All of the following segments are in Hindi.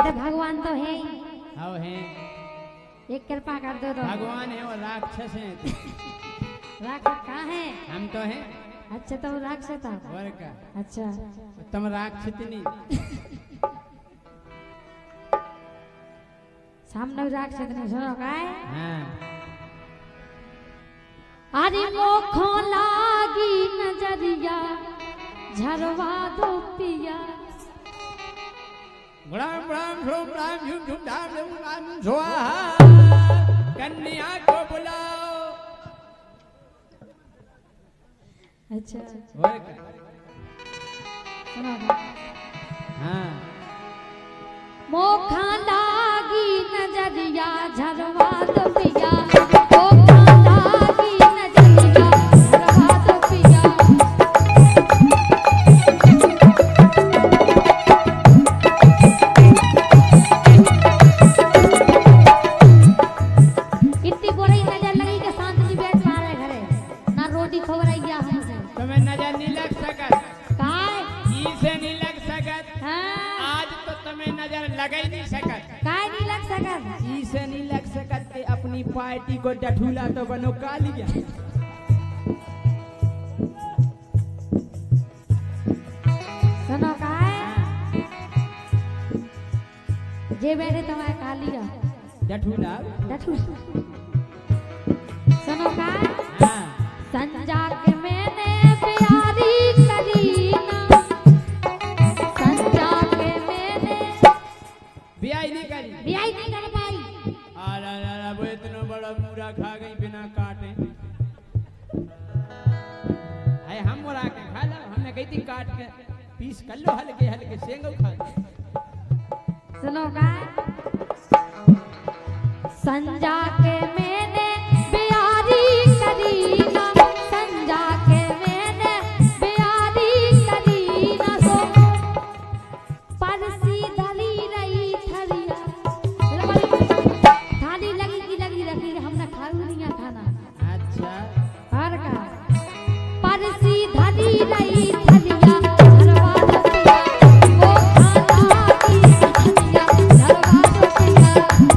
अरे भगवान तो है ही। हाँ है। एक कृपा कर दो तो। भगवान है और राक्षस है। राक्षस कहाँ है? हम तो हैं। अच्छा तो राक्षस था। और का? अच्छा तुम राक्षस नहीं। सामने राक्षस ने सुनो काय? हाँ। अरे मोखो लागी नजरिया झरवा दो पिया। ब्राम ब्राम झूम ब्राम झूम झूम धाम झूम धाम स्वाहा। कन्या को बुलाओ। अच्छा और का? सुनो काय? हाँ। मोखा लागी नजरिया झरवा दो पिया। तुम्हें नजर नहीं लग सकत। से नहीं लग सकत। हाँ? आज तो तुम्हें नजर लग ही नहीं सकत। काय नहीं लग सकत? से नहीं लग सकत के अपनी पार्टी को डठूला तो बनो कालिया। सुनो काय? जे बैठे तुम्हारे कालिया डठूला। सुनो काय? हाँ। संजा के मैंने प्यारी करी ना। संजा के मैंने ब्याह नहीं करी। ब्याह नहीं कर पाई। अरे वो इतना बड़ा मूरा खा गई बिना काटे। अरे हम मुरा के खा लो। हमने कही थी काट के पीस कर लो हल्के हल्के सेंगो खा लो। सुनो काय? संजा के मैंने प्यारी करी ना। संजा के मैंने प्यारी करी ना। सो परसी धली रही थरिया। थाली लगी की लगी रखी हमने खाऊ नहीं खाना। अच्छा। और का? परसी धली रही थरिया झरवा दो पिया। वो खाना की थरिया झरवा दो पिया।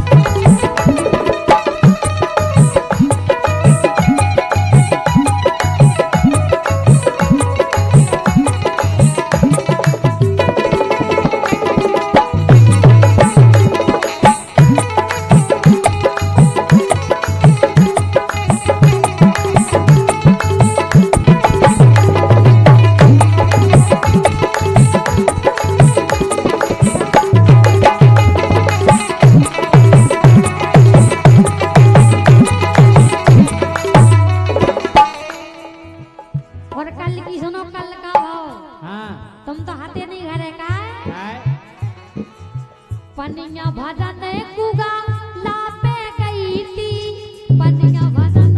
और कल की सुनो कल का भाव। हाँ। तुम तो हाथे नहीं घरे का? काय? पनिया भरन कुगा लापे गई थी। पनिया भरन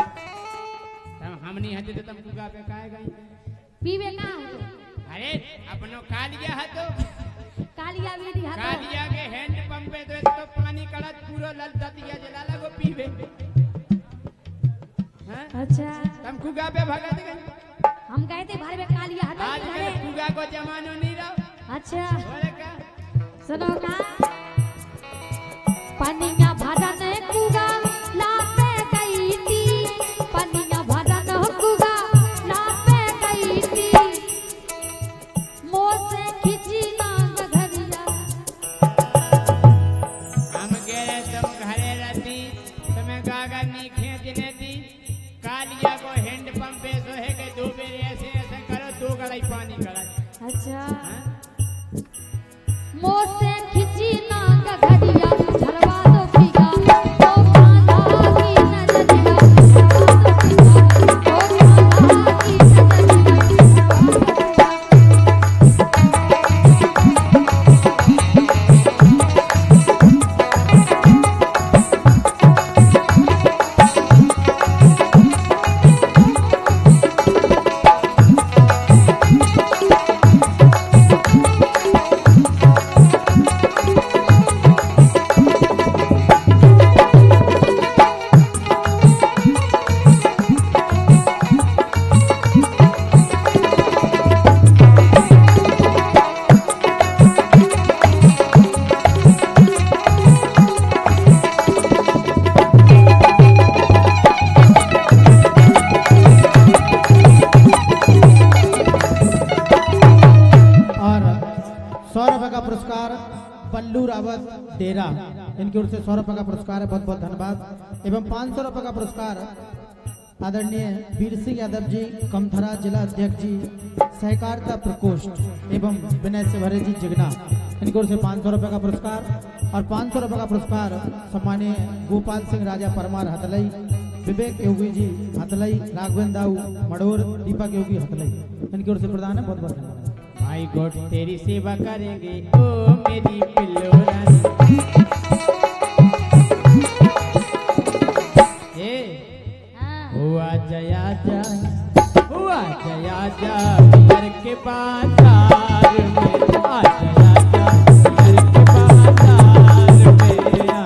हम नहीं हते तो तुम कुगा पे काहे गई? पीवे का? अरे अपनो कालिया है तो। कालिया भी दिया कालिया के हैंड पंप पे तो एक तो पानी कड़त पूरा ललता दिया जला लगो पीवे। हाँ? अच्छा तुम कुगा पे भगत गई। हम गए थे भर में कालिया हटा आज के कल घरे। कुगा को जमानो नहीं रहो। अच्छा बोले का? सुनो का? पनिया भरन कुगा लापे गई थी। पनिया भरन कुगा लापे गई थी। मोह से खिंची नांग घरिया। हम कह रहे तुम घरे रहती तुम्हें गागर नहीं खींचने दी। कालिया को हैंड पंप पे सो है कि दो बेर ऐसे ऐसे करो दो गलाई पानी कड़ा। अच्छा हाँ? मोह से खिंची नांग घरिया झरवा दो पिया। ओ खाना की नजरिया झरवा दो पिया। ओ खाना की नजरिया झरवा दो पिया। ₹100 का पुरस्कार पल्लू रावत डेरा, इनकी ओर से ₹100 का पुरस्कार है, बहुत बहुत धन्यवाद। एवं ₹500 का पुरस्कार आदरणीय वीर सिंह यादव जी, कमथरा जिला अध्यक्ष जी, सहकारिता प्रकोष्ठ एवं विनय सेवरे जी जिगना, इनकी ओर से ₹500 का पुरस्कार और ₹500 का पुरस्कार सम्मानीय गोपाल सिंह राजा परमार हथलई, विवेक योगी जी हथलई, राघवेंद्र दाऊ मड़ोर, दीपक योगी हथलई, इनकी ओर से प्रदान है, बहुत बहुत धन्यवाद। माई गॉड तेरी सेवा करेंगे ओ मेरी पिल्लो रानी। हाँ। हुआ जया जा घर के बाजार में, आ जया जा घर के बाजार में, आ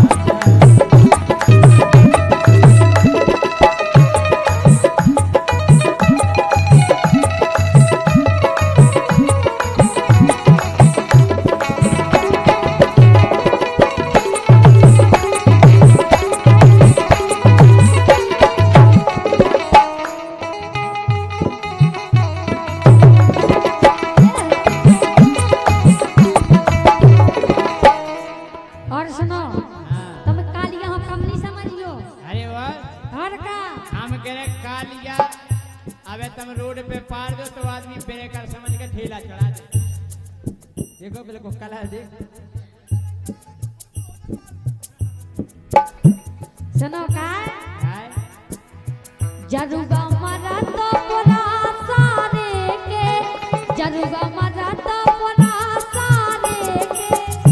और सुनो, तुम कालिया हो कम नहीं समझियो। अरे वाह, और का हम कह रहे कालिया, अबे तुम रोड पे पार दो तो आदमी ब्रेकर समझ के ठेला चढ़ा दे। देखो बिल्कुल कलर देख। सुनो का हाय जरूगा मरा तो बोला सारे के, जरूगा मरा तो बोला सारे के।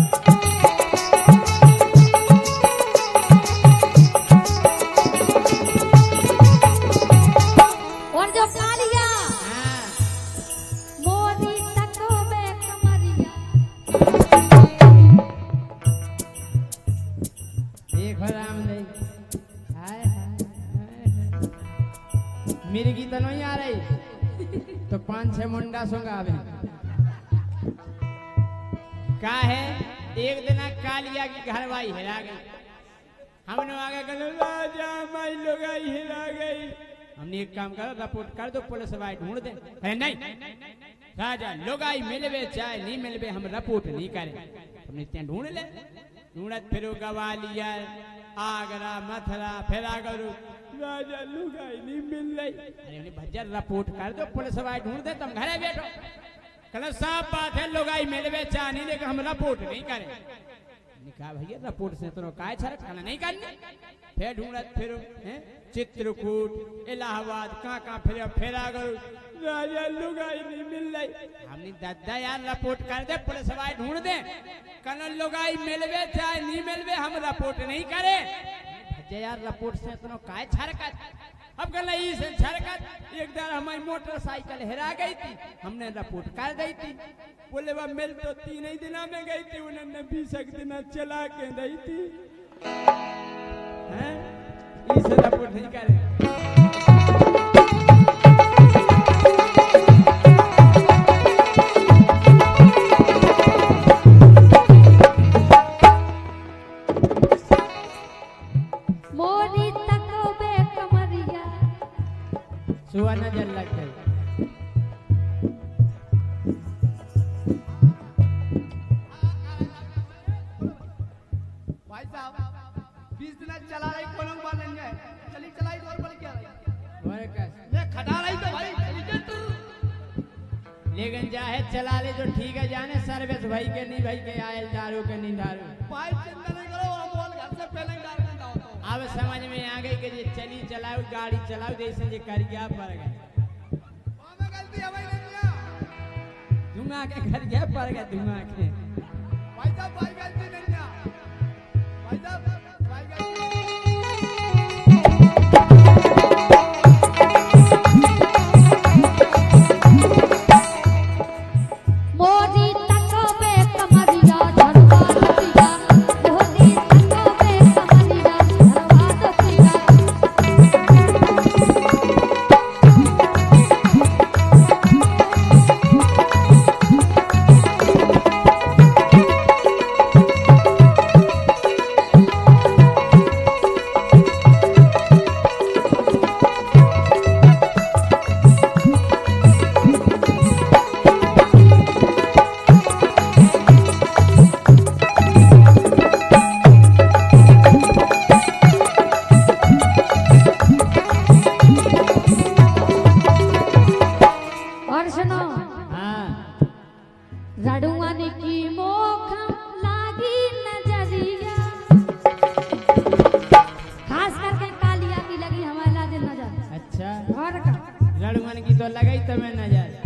और जो कालिया हाँ, मोदी तको में कमरिया, देखो राम नहीं। हाय हाय मिर्गी तो नहीं आ रही तो 5-6 मुंडा सोंगा आवे। का है एक दिन कालिया की घरवाई हिला गई, हमने आगे कहा राजा माई लोगाई हिला गई। हमने एक काम करो, रिपोर्ट कर दो, पुलिस वाले ढूंढ दे। अरे नहीं राजा लोगाई मिलवे चाहे नहीं मिलवे हम रिपोर्ट नहीं करें। हमने इतने ढूंढ ले, ढूंढत फिर ग्वालियर आगरा मथुरा फिर आगर राजा लुगाई नहीं मिल रही। अरे उन्हें भज्जर रिपोर्ट कर दो, पुलिस वाले ढूंढ दे, तुम घरे बैठो। कहना साफ बात है लुगाई मिलवे चाहे नहीं, लेकिन हम रिपोर्ट नहीं करें। कहा भैया रिपोर्ट से तो काय छरक कहना नहीं करनी। फिर ढूंढत फिर चित्रकूट इलाहाबाद कहाँ फिर आगर राजा लुगाई नहीं मिल रही। हमने दादा यार रिपोर्ट कर दे, पुलिस वाले ढूंढ दे, कहना लुगाई मिलवे चाहे नहीं मिलवे हम रिपोर्ट नहीं करे। भज्जे यार रिपोर्ट से तो काय छरकत। अब कहना इसे छरकत, एक बार हमारी मोटरसाइकिल हेरा गई थी, हमने रिपोर्ट कर दी थी। बोले वह मिल तो 3 ही दिना में गई थी, उन्होंने 20 दिन चला के दी थी। हैं इसे रिपोर्ट नहीं करे। मोदी तको में कमरिया, सुबह नजर लग गई। भाई साहब 20 दिन चला रही कोनो बात नहीं है, चली चलाई और बल क्या और कैसे मैं खटा रही तो भाई चली जा तू। लेकिन चाहे चला ले जो ठीक है, जाने सर्विस भाई के नहीं भाई के आयल दारू के नहीं दारू। भाई चिंता नहीं करो, हम बोल घर से पहले ही डाल देता हूं। अब समझ में आ गई कि ये चली चलाओ गाड़ी चलाओ, जैसे ये कर गया पड़ गए। हमें गलती है भाई नहीं किया धुआं के कर गया पड़ गए धुआं के। भाई साहब, भाई गलती नहीं किया भाई साहब, भाई गलती मोदी तको में कमरिया, झरवा दतिया, मोदी तको में कमरिया, झरवा दतिया। रड़ुअन की मोख लागी नजरिया, खास करके कालिया की लगी हमारे लाज नजर। अच्छा और का लड़मन की तो लगाई तुम्हें नजर।